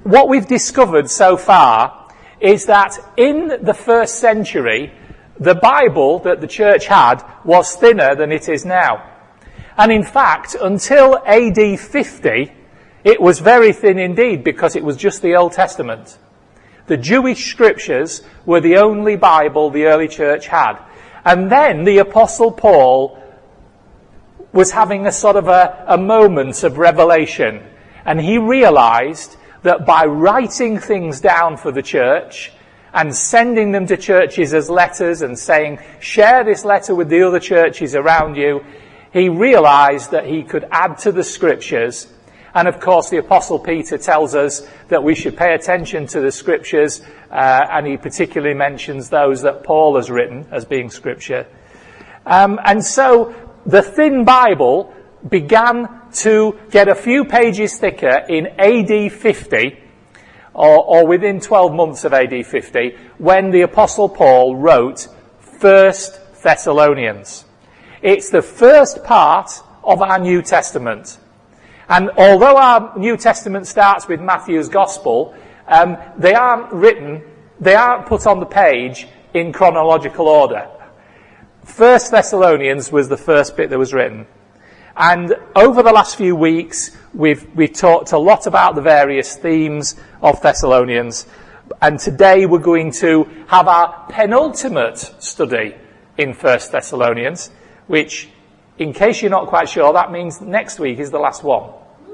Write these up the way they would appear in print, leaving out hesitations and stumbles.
what we've discovered so far is that in the first century, the Bible that the church had was thinner than it is now. And in fact, until AD 50, it was very thin indeed, because it was just the Old Testament. The Jewish scriptures were the only Bible the early church had. And then the Apostle Paul was having a sort of a moment of revelation. And he realized that by writing things down for the church and sending them to churches as letters and saying, share this letter with the other churches around you, he realized that he could add to the scriptures. And of course, the Apostle Peter tells us that we should pay attention to the scriptures, and he particularly mentions those that Paul has written as being scripture. And so the thin Bible began to get a few pages thicker in AD 50, or within 12 months of AD 50, when the Apostle Paul wrote 1 Thessalonians. It's the first part of our New Testament. And although our New Testament starts with Matthew's Gospel, they aren't put on the page in chronological order. 1 Thessalonians was the first bit that was written. And over the last few weeks, we've talked a lot about the various themes of Thessalonians. And today we're going to have our penultimate study in 1 Thessalonians, which, in case you're not quite sure, that means next week is the last one.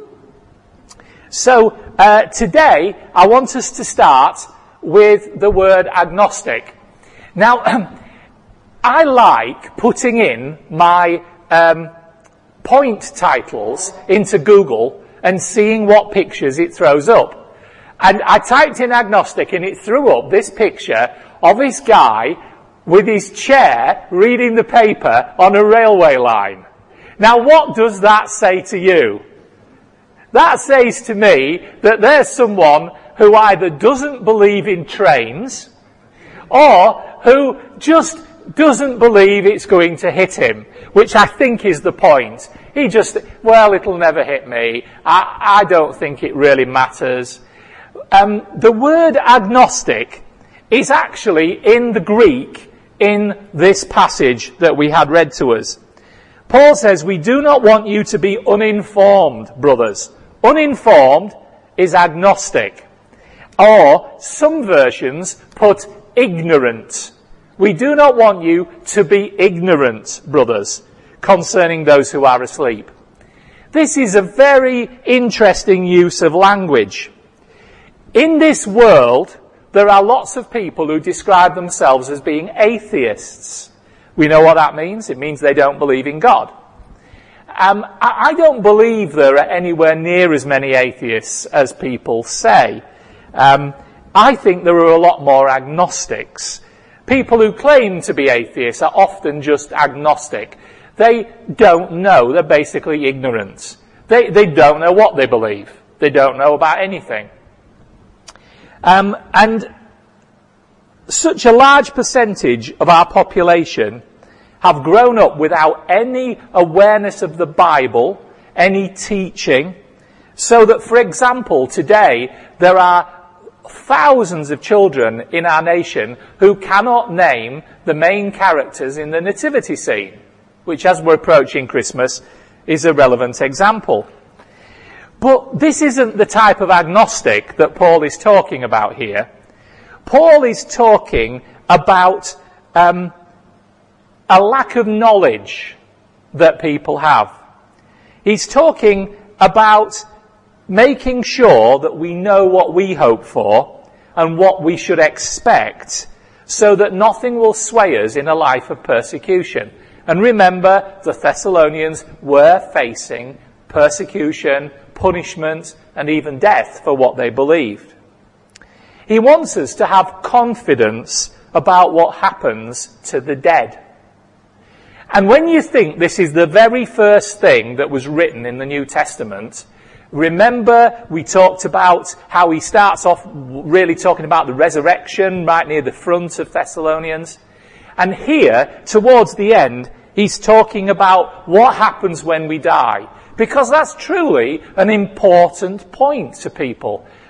So today I want us to start with the word agnostic. Now, I like putting in my point titles into Google and seeing what pictures it throws up. And I typed in agnostic and it threw up this picture of this guy with his chair reading the paper on a railway line. Now, what does that say to you? That says to me that there's someone who either doesn't believe in trains or who just doesn't believe it's going to hit him, which I think is the point. He just, well, it'll never hit me. I don't think it really matters. The word agnostic is actually in the Greek in this passage that we had read to us. Paul says, we do not want you to be uninformed, brothers. Uninformed is agnostic. Or some versions put ignorant. We do not want you to be ignorant, brothers, concerning those who are asleep. This is a very interesting use of language. In this world, there are lots of people who describe themselves as being atheists. We know what that means. It means they don't believe in God. I don't believe there are anywhere near as many atheists as people say. I think there are a lot more agnostics. People who claim to be atheists are often just agnostic. They don't know. They're basically ignorant. They don't know what they believe. They don't know about anything. And such a large percentage of our population have grown up without any awareness of the Bible, any teaching, so that, for example, today there are thousands of children in our nation who cannot name the main characters in the nativity scene, which, as we're approaching Christmas, is a relevant example. But this isn't the type of agnostic that Paul is talking about here. Paul is talking about a lack of knowledge that people have. He's talking about making sure that we know what we hope for and what we should expect, so that nothing will sway us in a life of persecution. And remember, the Thessalonians were facing persecution, punishment, and even death for what they believed. He wants us to have confidence about what happens to the dead. And when you think this is the very first thing that was written in the New Testament, remember we talked about how he starts off really talking about the resurrection right near the front of Thessalonians. And here, towards the end, he's talking about what happens when we die. Because that's truly an important point to people.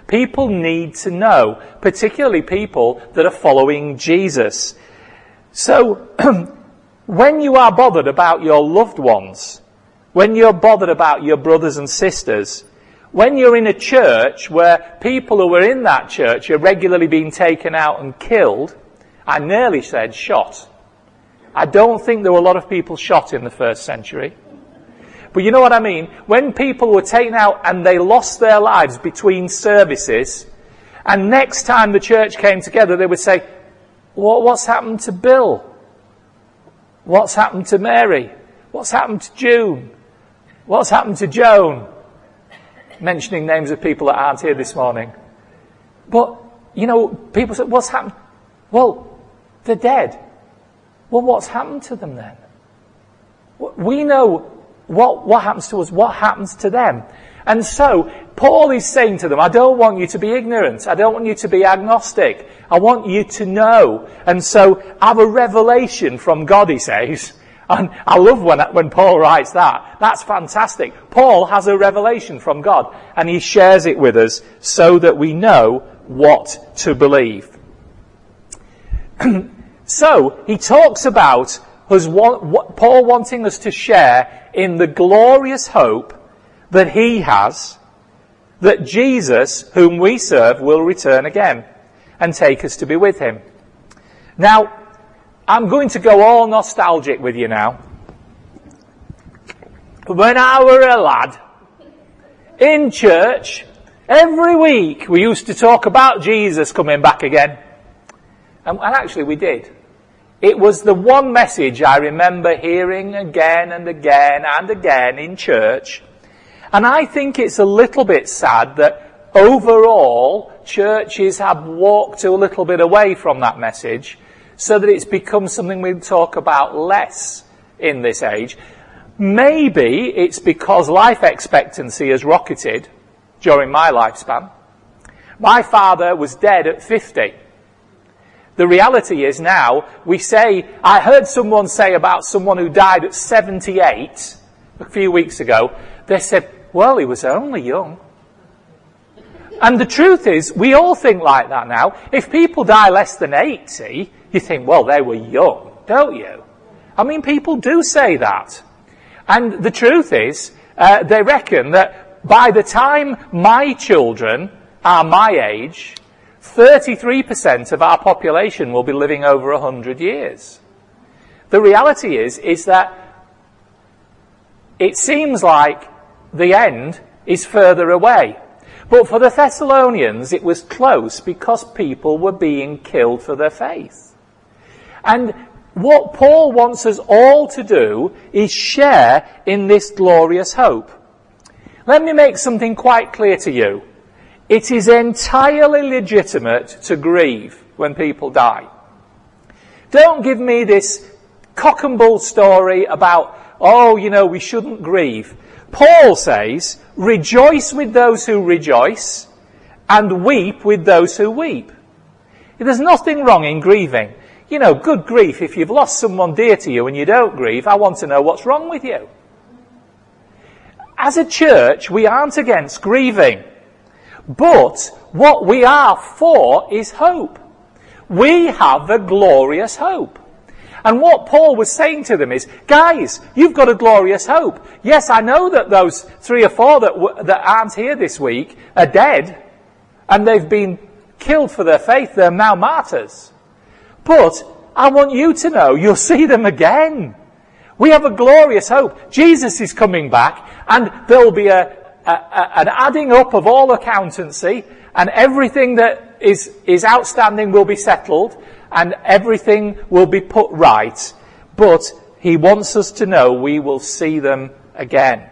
People need to know, particularly people that are following Jesus. So, when you are bothered about your loved ones, when you're bothered about your brothers and sisters, when you're in a church where people who are in that church are regularly being taken out and killed, I nearly said shot. I don't think there were a lot of people shot in the first century. But you know what I mean? When people were taken out and they lost their lives between services, and next time the church came together, they would say, what's happened to Bill? What's happened to Mary? What's happened to June? What's happened to Joan? Mentioning names of people that aren't here this morning. But, you know, people say, what's happened? Well, they're dead. Well, what's happened to them then? We know what happens to us, what happens to them. And so, Paul is saying to them, I don't want you to be ignorant. I don't want you to be agnostic. I want you to know. And so, have a revelation from God, he says. And I love when Paul writes that. That's fantastic. Paul has a revelation from God, and he shares it with us so that we know what to believe. So, he talks about Paul wanting us to share in the glorious hope that he has, that Jesus, whom we serve, will return again and take us to be with him. Now, I'm going to go all nostalgic with you now. When I were a lad, in church, every week we used to talk about Jesus coming back again. And actually we did. It was the one message I remember hearing again and again and again in church. And I think it's a little bit sad that overall churches have walked a little bit away from that message, so that it's become something we talk about less in this age. Maybe it's because life expectancy has rocketed during my lifespan. My father was dead at 50. The reality is now, I heard someone say about someone who died at 78 a few weeks ago, they said, well, he was only young. And the truth is, we all think like that now. If people die less than 80, you think, well, they were young, don't you? I mean, people do say that. And the truth is, they reckon that by the time my children are my age, 33% of our population will be living over 100 years. The reality is that it seems like the end is further away. But for the Thessalonians, it was close because people were being killed for their faith. And what Paul wants us all to do is share in this glorious hope. Let me make something quite clear to you. It is entirely legitimate to grieve when people die. Don't give me this cock and bull story about, we shouldn't grieve. Paul says, rejoice with those who rejoice and weep with those who weep. There's nothing wrong in grieving. Good grief, if you've lost someone dear to you and you don't grieve, I want to know what's wrong with you. As a church, we aren't against grieving. But what we are for is hope. We have a glorious hope. And what Paul was saying to them is, guys, you've got a glorious hope. Yes, I know that those 3 or 4 that aren't here this week are dead, and they've been killed for their faith. They're now martyrs. But I want you to know you'll see them again. We have a glorious hope. Jesus is coming back, and there'll be an adding up of all accountancy, and everything that is outstanding will be settled, and everything will be put right. But he wants us to know we will see them again.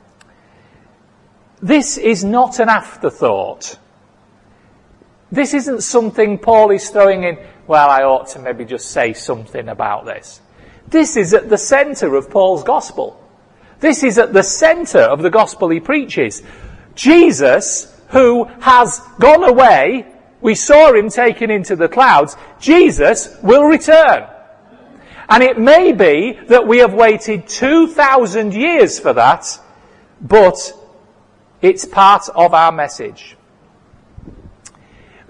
This is not an afterthought. This isn't something Paul is throwing in, well, I ought to maybe just say something about this. This is at the centre of Paul's gospel. This is at the centre of the gospel he preaches. Jesus, who has gone away, we saw him taken into the clouds, Jesus will return. And it may be that we have waited 2,000 years for that, but it's part of our message.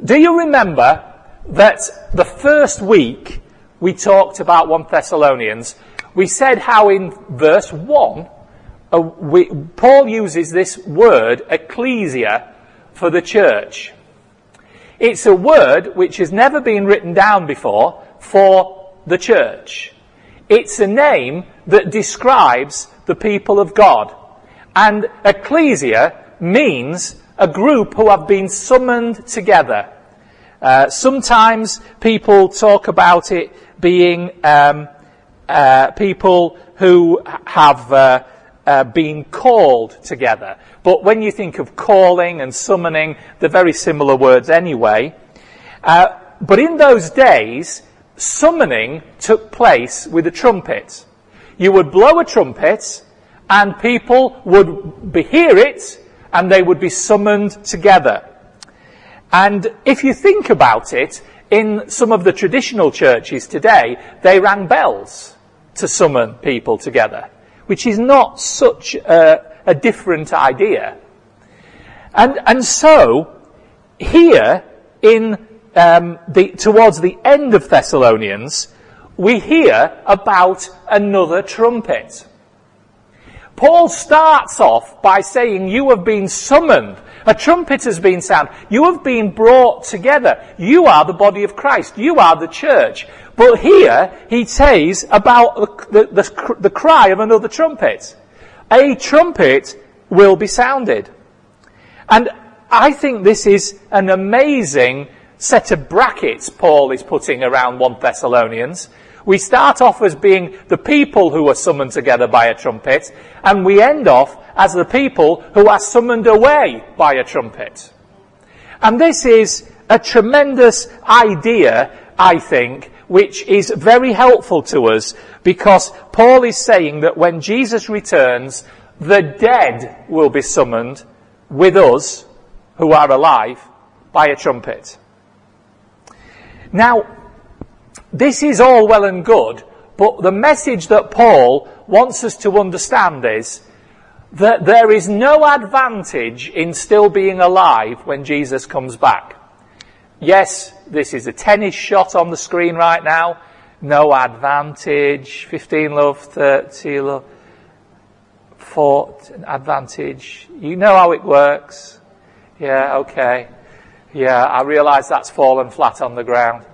Do you remember that the first week we talked about 1 Thessalonians, we said how in verse 1, Paul uses this word, ecclesia, for the church. It's a word which has never been written down before for the church. It's a name that describes the people of God. And ecclesia means a group who have been summoned together. Sometimes people talk about it being people who have been called together. But when you think of calling and summoning, they're very similar words anyway. But in those days, summoning took place with a trumpet. You would blow a trumpet, and people would hear it, and they would be summoned together. And if you think about it, in some of the traditional churches today, they rang bells to summon people together, which is not such a different idea. And so, here, in towards the end of Thessalonians, we hear about another trumpet. Paul starts off by saying, you have been summoned. A trumpet has been sounded. You have been brought together. You are the body of Christ. You are the church. But here he says about the cry of another trumpet. A trumpet will be sounded. And I think this is an amazing set of brackets Paul is putting around 1 Thessalonians. We start off as being the people who are summoned together by a trumpet, and we end off as the people who are summoned away by a trumpet. And this is a tremendous idea, I think, which is very helpful to us, because Paul is saying that when Jesus returns, the dead will be summoned with us who are alive by a trumpet. Now, this is all well and good, but the message that Paul wants us to understand is that there is no advantage in still being alive when Jesus comes back. Yes, this is a tennis shot on the screen right now. No advantage. 15 love, 30 love, 4 advantage. You know how it works. Yeah, okay. Yeah, I realise that's fallen flat on the ground.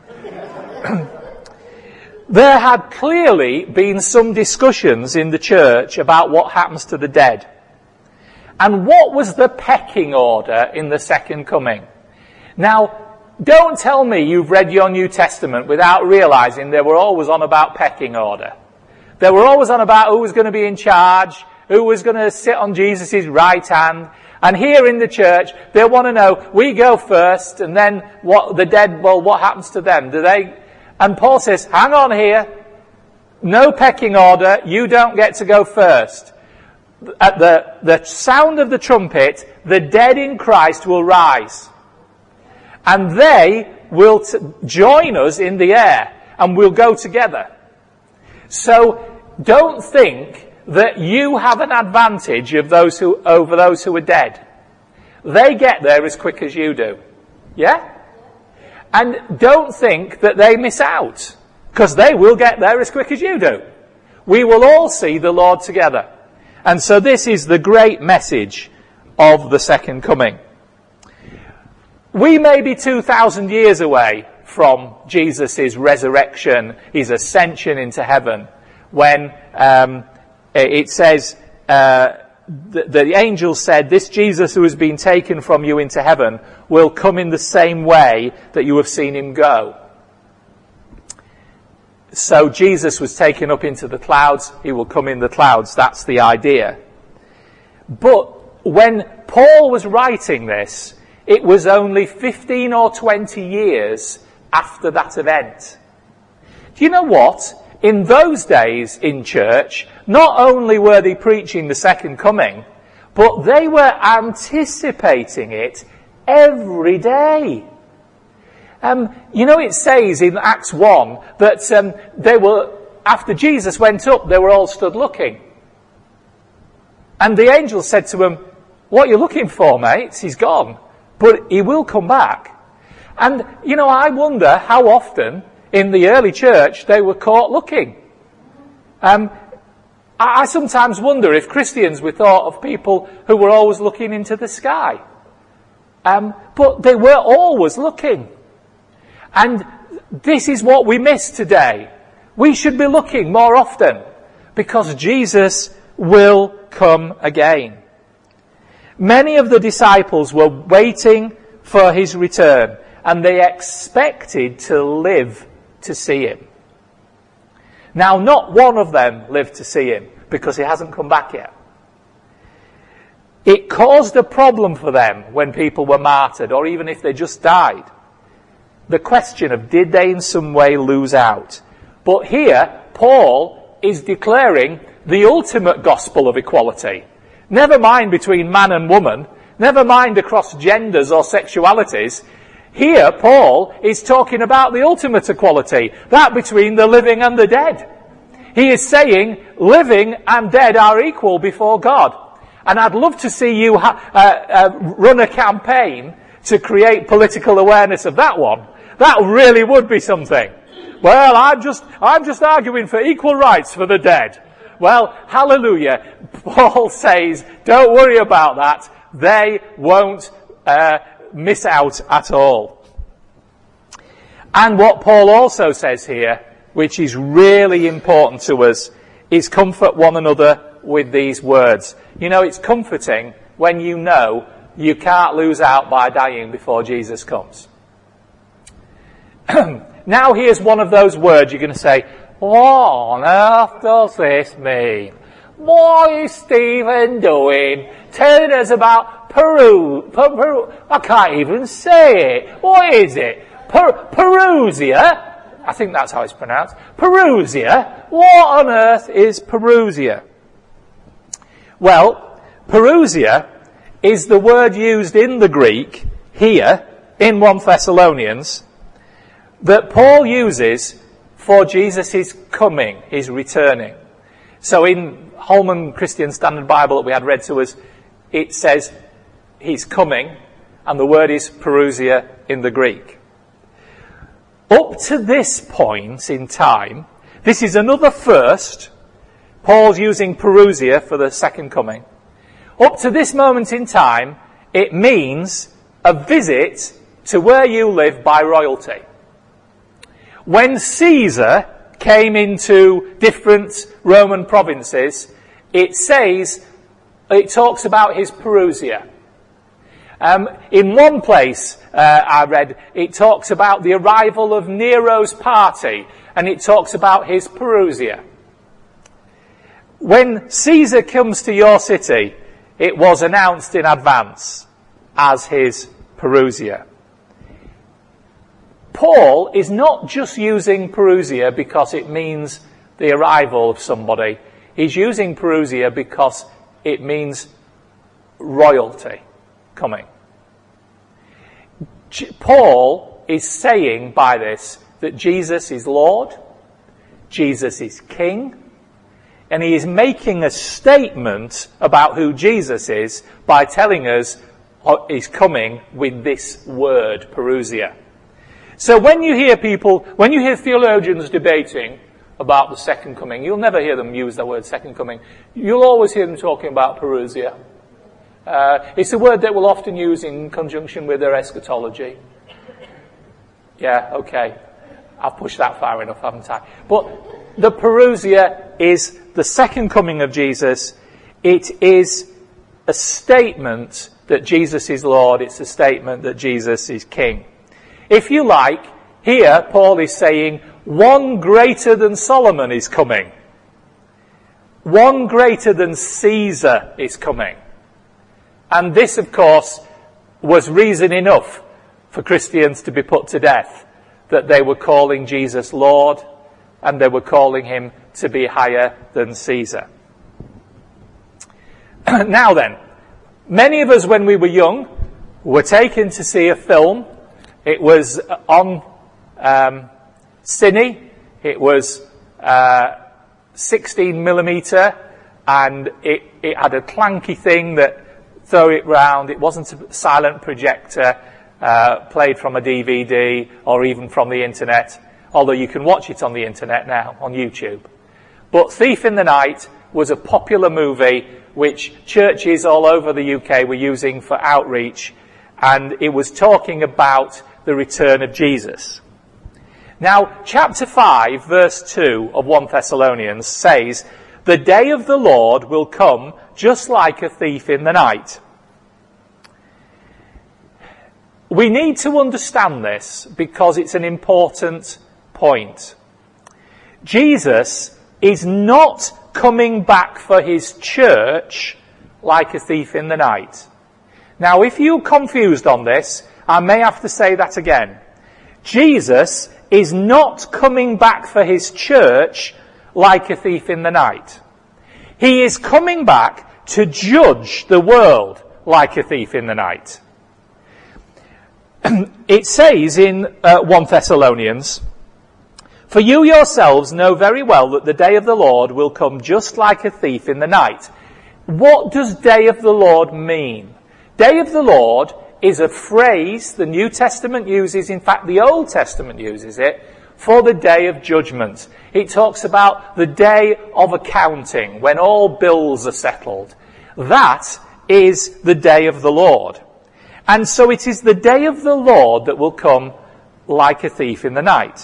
There had clearly been some discussions in the church about what happens to the dead. And what was the pecking order in the second coming? Now, don't tell me you've read your New Testament without realising they were always on about pecking order. They were always on about who was going to be in charge, who was going to sit on Jesus' right hand. And here in the church, they want to know, we go first, and then what the dead, well, what happens to them? Do they? And Paul says, hang on here, no pecking order, you don't get to go first. At the sound of the trumpet, the dead in Christ will rise. And they will join us in the air, and we'll go together. So don't think that you have an advantage of over those who are dead. They get there as quick as you do. Yeah? And don't think that they miss out, because they will get there as quick as you do. We will all see the Lord together. And so this is the great message of the second coming. We may be 2,000 years away from Jesus' resurrection, his ascension into heaven, when it says, the angel said, this Jesus who has been taken from you into heaven will come in the same way that you have seen him go. So Jesus was taken up into the clouds, he will come in the clouds. That's the idea. But when Paul was writing this, it was only 15 or 20 years after that event. Do you know what? In those days in church, not only were they preaching the second coming, but they were anticipating it every day. It says in Acts 1 that they were, after Jesus went up, they were all stood looking. And the angel said to them, what are you looking for, mates? He's gone. But he will come back. And, I wonder how often in the early church they were caught looking. I sometimes wonder if Christians were thought of people who were always looking into the sky. But they were always looking. And this is what we miss today. We should be looking more often because Jesus will come again. Many of the disciples were waiting for his return and they expected to live to see him. Now, not one of them lived to see him because he hasn't come back yet. It caused a problem for them when people were martyred or even if they just died. The question of did they in some way lose out? But here, Paul is declaring the ultimate gospel of equality. Never mind between man and woman, never mind across genders or sexualities. Here, Paul is talking about the ultimate equality, that between the living and the dead. He is saying living and dead are equal before God. And I'd love to see you run a campaign to create political awareness of that one. That really would be something. Well, I'm just arguing for equal rights for the dead. Well, hallelujah. Paul says, don't worry about that. They won't miss out at all. And what Paul also says here, which is really important to us, is comfort one another with these words. It's comforting when you know you can't lose out by dying before Jesus comes. Now here's one of those words you're going to say, what on earth does this mean? What is Stephen doing? Telling us about Peru. I can't even say it. What is it? Perusia? I think that's how it's pronounced. Perusia? What on earth is Perusia? Well, Perusia is the word used in the Greek here in 1 Thessalonians that Paul uses for Jesus' coming, his returning. So in Holman Christian Standard Bible that we had read to us, it says he's coming, and the word is Perusia in the Greek. Up to this point in time, this is another first. Paul's using Perusia for the second coming. Up to this moment in time, it means a visit to where you live by royalty. When Caesar came into different Roman provinces, it talks about his Perusia. In one place I read, it talks about the arrival of Nero's party, and it talks about his Perusia. When Caesar comes to your city, it was announced in advance as his Perusia. Paul is not just using Perusia because it means the arrival of somebody. He's using Perusia because it means royalty coming. Paul is saying by this that Jesus is Lord, Jesus is King, and he is making a statement about who Jesus is by telling us he's coming with this word, Perusia. So when you hear theologians debating about the second coming, you'll never hear them use the word second coming. You'll always hear them talking about Perusia. It's a word that we'll often use in conjunction with their eschatology. Yeah, okay. I've pushed that far enough, haven't I? But the Perusia is the second coming of Jesus. It is a statement that Jesus is Lord. It's a statement that Jesus is King. If you like, here Paul is saying one greater than Solomon is coming. One greater than Caesar is coming. And this, of course, was reason enough for Christians to be put to death, that they were calling Jesus Lord and they were calling him to be higher than Caesar. Now then, many of us when we were young were taken to see a film. It was on Cine. It was 16mm, and it had a clanky thing that threw it round. It wasn't a silent projector, played from a DVD or even from the internet, although you can watch it on the internet now, on YouTube. But Thief in the Night was a popular movie which churches all over the UK were using for outreach, and it was talking about the return of Jesus. Now, chapter 5, verse 2 of 1 Thessalonians says, "The day of the Lord will come just like a thief in the night." We need to understand this because it's an important point. Jesus is not coming back for his church like a thief in the night. Now, if you're confused on this, I may have to say that again. Jesus is not coming back for his church like a thief in the night. He is coming back to judge the world like a thief in the night. It says in 1 Thessalonians, "For you yourselves know very well that the day of the Lord will come just like a thief in the night." What does day of the Lord mean? Day of the Lord is a phrase the New Testament uses, in fact the Old Testament uses it, for the day of judgment. It talks about the day of accounting, when all bills are settled. That is the day of the Lord. And so it is the day of the Lord that will come like a thief in the night.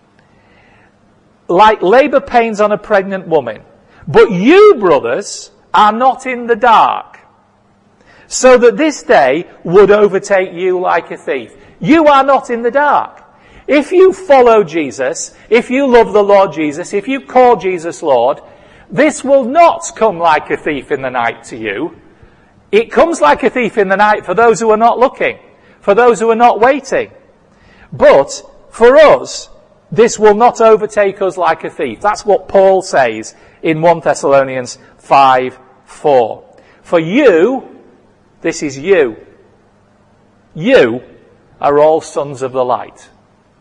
Like labour pains on a pregnant woman. But you, brothers, are not in the dark, so that this day would overtake you like a thief. You are not in the dark. If you follow Jesus, if you love the Lord Jesus, if you call Jesus Lord, this will not come like a thief in the night to you. It comes like a thief in the night for those who are not looking, for those who are not waiting. But for us, this will not overtake us like a thief. That's what Paul says in 1 Thessalonians 5:4. For you, this is you. You are all sons of the light.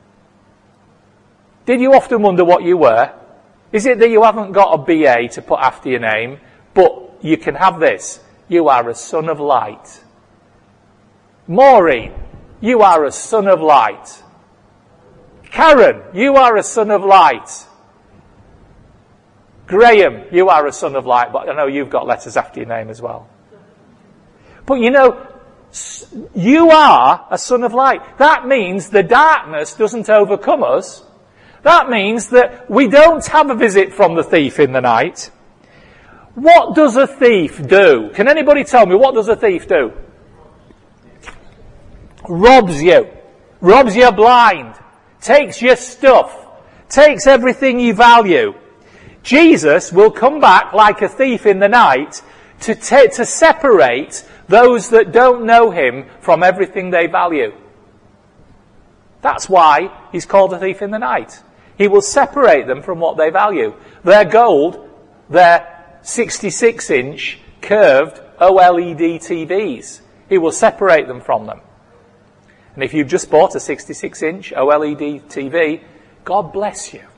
Did you often wonder what you were? Is it that you haven't got a BA to put after your name, but you can have this? You are a son of light. Maureen, you are a son of light. Karen, you are a son of light. Graham, you are a son of light, but I know you've got letters after your name as well. But you know, you are a son of light. That means the darkness doesn't overcome us. That means that we don't have a visit from the thief in the night. What does a thief do? Can anybody tell me, what does a thief do? Robs you. Robs you blind. Takes your stuff. Takes everything you value. Jesus will come back like a thief in the night to separate those that don't know him from everything they value. That's why he's called a thief in the night. He will separate them from what they value. Their gold, their 66-inch curved OLED TVs. He will separate them from them. And if you've just bought a 66-inch OLED TV, God bless you.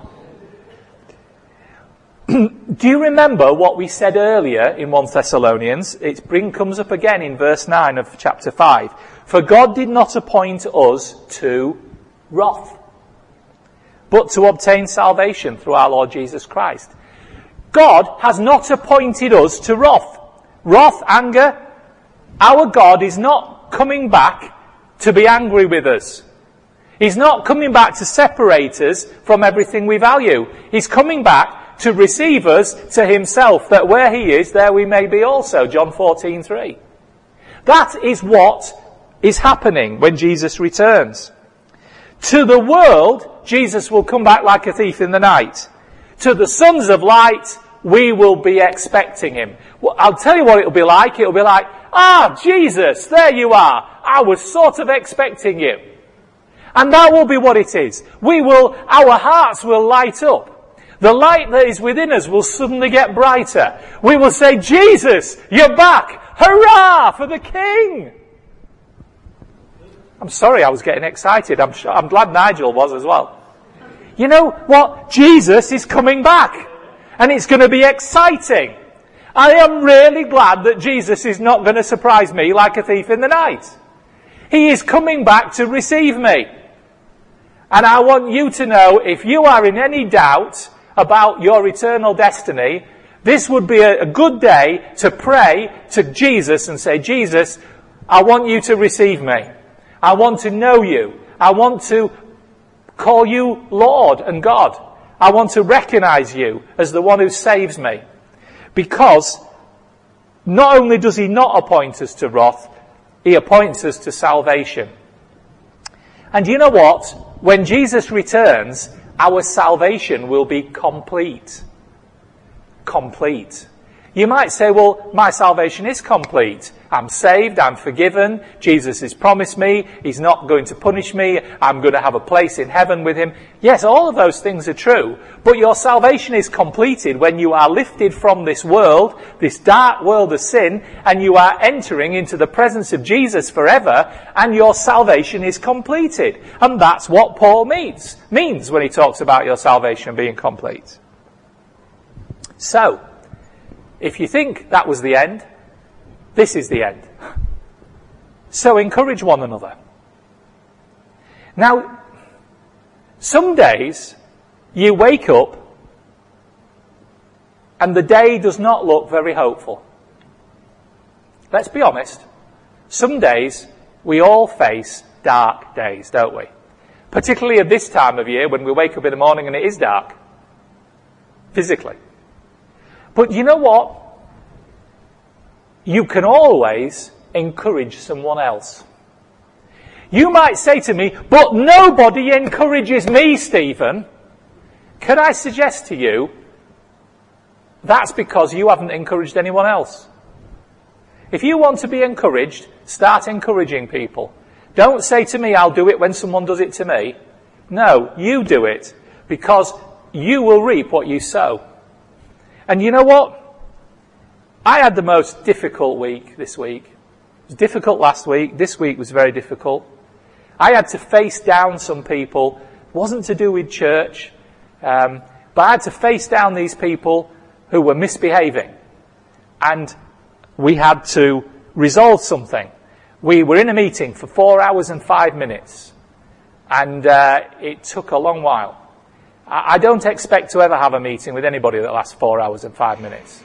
Do you remember what we said earlier in 1 Thessalonians? It comes up again in verse 9 of chapter 5. For God did not appoint us to wrath, but to obtain salvation through our Lord Jesus Christ. God has not appointed us to wrath. Wrath, anger. Our God is not coming back to be angry with us. He's not coming back to separate us from everything we value. He's coming back to receive us to himself, that where he is, there we may be also. John 14:3. That is what is happening when Jesus returns. To the world, Jesus will come back like a thief in the night. To the sons of light, we will be expecting him. Well, I'll tell you what it'll be like. It'll be like, Jesus, there you are. I was sort of expecting you. And that will be what it is. Our hearts will light up. The light that is within us will suddenly get brighter. We will say, Jesus, you're back. Hurrah for the King. I'm sorry, I was getting excited. I'm glad Nigel was as well. You know what? Jesus is coming back. And it's going to be exciting. I am really glad that Jesus is not going to surprise me like a thief in the night. He is coming back to receive me. And I want you to know, if you are in any doubt about your eternal destiny, this would be a good day to pray to Jesus and say, Jesus, I want you to receive me. I want to know you. I want to call you Lord and God. I want to recognize you as the one who saves me. Because not only does he not appoint us to wrath, he appoints us to salvation. And you know what? When Jesus returns, our salvation will be complete. Complete. You might say, well, my salvation is complete. I'm saved, I'm forgiven, Jesus has promised me, he's not going to punish me, I'm going to have a place in heaven with him. Yes, all of those things are true, but your salvation is completed when you are lifted from this world, this dark world of sin, and you are entering into the presence of Jesus forever, and your salvation is completed. And that's what Paul means when he talks about your salvation being complete. So, if you think that was the end, this is the end. So encourage one another. Now, some days you wake up and the day does not look very hopeful. Let's be honest. Some days we all face dark days, don't we? Particularly at this time of year when we wake up in the morning and it is dark. Physically. But you know what? You can always encourage someone else. You might say to me, but nobody encourages me, Stephen. Can I suggest to you, that's because you haven't encouraged anyone else. If you want to be encouraged, start encouraging people. Don't say to me, I'll do it when someone does it to me. No, you do it, because you will reap what you sow. And you know what? I had the most difficult week this week. It was difficult last week. This week was very difficult. I had to face down some people. It wasn't to do with church. But I had to face down these people who were misbehaving. And we had to resolve something. We were in a meeting for 4 hours and 5 minutes. And it took a long while. I don't expect to ever have a meeting with anybody that lasts 4 hours and 5 minutes.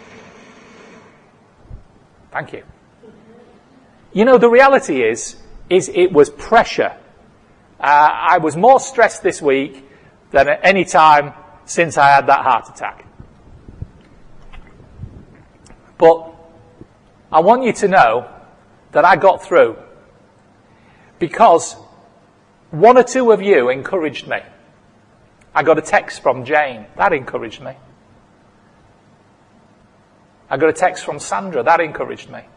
Thank you. You know, the reality is it was pressure. I was more stressed this week than at any time since I had that heart attack. But I want you to know that I got through because one or two of you encouraged me. I got a text from Jane. That encouraged me. I got a text from Sandra. That encouraged me.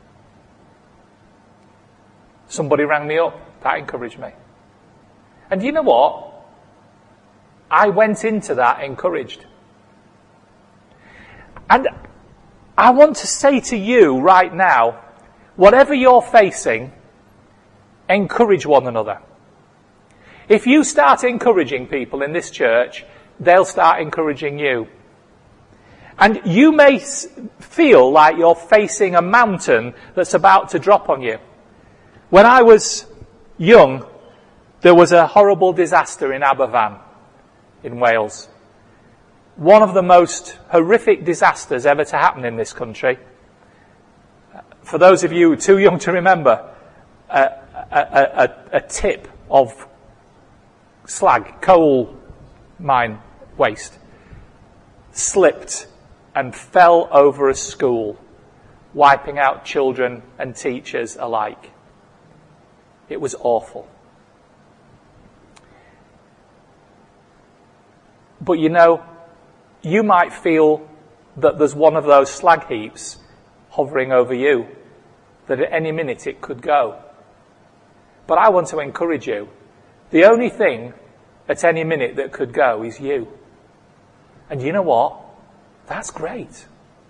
Somebody rang me up. That encouraged me. And you know what? I went into that encouraged. And I want to say to you right now, whatever you're facing, encourage one another. If you start encouraging people in this church, they'll start encouraging you. And you may feel like you're facing a mountain that's about to drop on you. When I was young, there was a horrible disaster in Aberfan in Wales. One of the most horrific disasters ever to happen in this country. For those of you too young to remember, a tip of slag, coal mine waste, slipped and fell over a school, wiping out children and teachers alike. It was awful. But you know, you might feel that there's one of those slag heaps hovering over you, that at any minute it could go. But I want to encourage you. The only thing at any minute that could go is you. And you know what? That's great.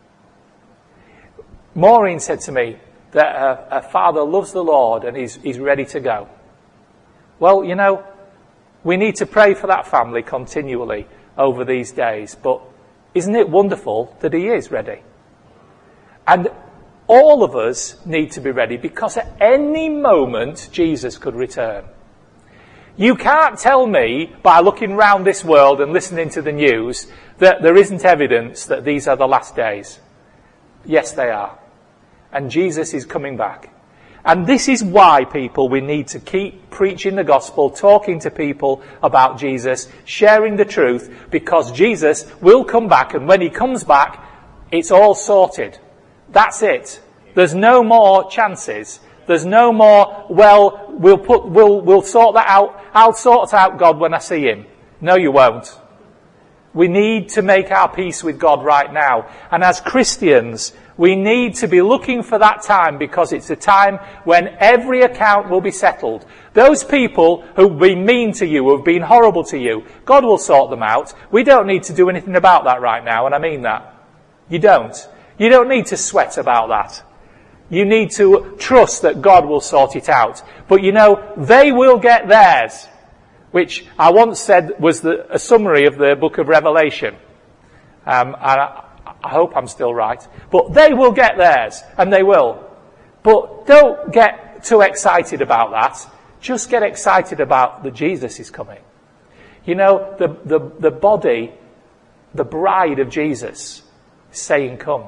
Maureen said to me that her father loves the Lord and he's ready to go. Well, you know, we need to pray for that family continually over these days. But isn't it wonderful that he is ready? And all of us need to be ready, because at any moment Jesus could return. You can't tell me by looking round this world and listening to the news that there isn't evidence that these are the last days. Yes, they are. And Jesus is coming back. And this is why, people, we need to keep preaching the gospel, talking to people about Jesus, sharing the truth, because Jesus will come back, and when he comes back, it's all sorted. That's it. There's no more chances. There's no more, well, we'll sort that out. I'll sort out God when I see him. No, you won't. We need to make our peace with God right now. And as Christians, we need to be looking for that time, because it's a time when every account will be settled. Those people who've been mean to you, who've been horrible to you, God will sort them out. We don't need to do anything about that right now, and I mean that. You don't. You don't need to sweat about that. You need to trust that God will sort it out. But you know, they will get theirs, which I once said was a summary of the book of Revelation. And I hope I'm still right. But they will get theirs, and they will. But don't get too excited about that. Just get excited about that Jesus is coming. You know, the body, the bride of Jesus, is saying, come.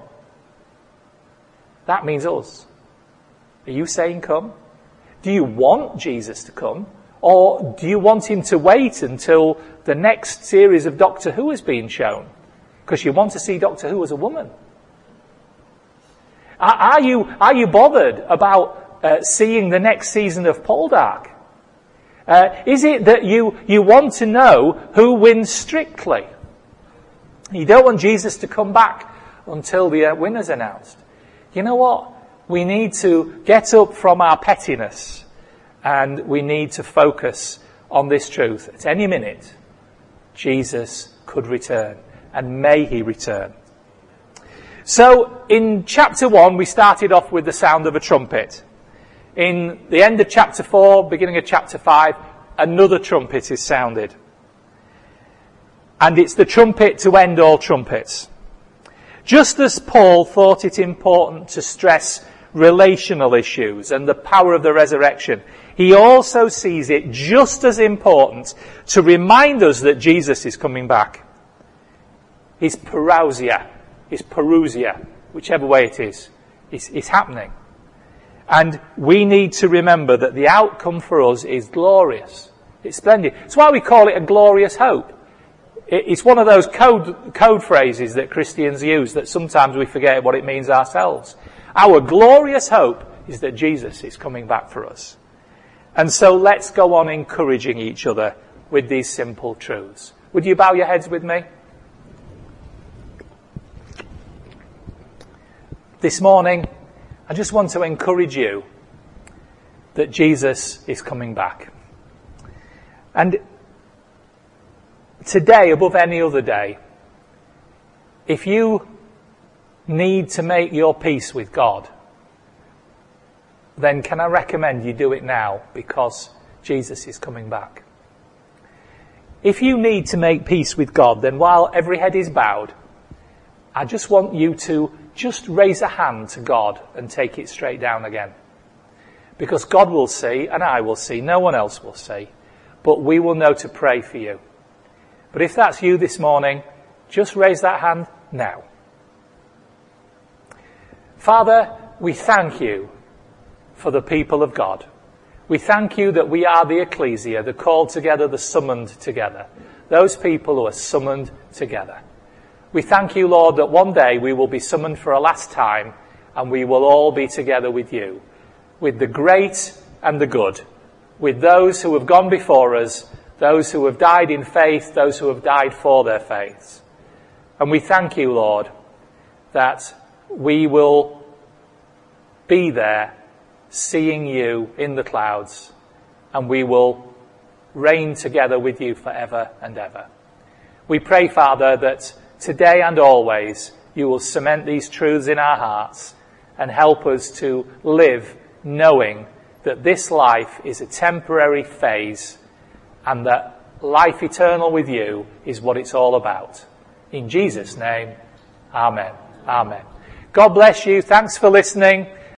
That means us. Are you saying come? Do you want Jesus to come? Or do you want him to wait until the next series of Doctor Who is being shown? Because you want to see Doctor Who as a woman. Are you bothered about seeing the next season of Poldark? Is it that you want to know who wins Strictly? You don't want Jesus to come back until the winner's announced. You know what? We need to get up from our pettiness, and we need to focus on this truth. At any minute, Jesus could return, and may he return. So, in chapter 1, we started off with the sound of a trumpet. In the end of chapter 4, beginning of chapter 5, another trumpet is sounded. And it's the trumpet to end all trumpets. Just as Paul thought it important to stress relational issues and the power of the resurrection, he also sees it just as important to remind us that Jesus is coming back. His parousia, whichever way it is happening. And we need to remember that the outcome for us is glorious. It's splendid. That's why we call it a glorious hope. It's one of those code phrases that Christians use that sometimes we forget what it means ourselves. Our glorious hope is that Jesus is coming back for us. And so let's go on encouraging each other with these simple truths. Would you bow your heads with me? This morning, I just want to encourage you that Jesus is coming back. And today, above any other day, if you need to make your peace with God, then can I recommend you do it now, because Jesus is coming back. If you need to make peace with God, then while every head is bowed, I just want you to just raise a hand to God and take it straight down again. Because God will see, and I will see, no one else will see, but we will know to pray for you. But if that's you this morning, just raise that hand now. Father, we thank you for the people of God. We thank you that we are the ecclesia, the called together, the summoned together. Those people who are summoned together. We thank you, Lord, that one day we will be summoned for a last time, and we will all be together with you, with the great and the good, with those who have gone before us, those who have died in faith, those who have died for their faiths. And we thank you, Lord, that we will be there seeing you in the clouds, and we will reign together with you forever and ever. We pray, Father, that today and always you will cement these truths in our hearts and help us to live knowing that this life is a temporary phase and that life eternal with you is what it's all about. In Jesus' name, amen. Amen. God bless you. Thanks for listening.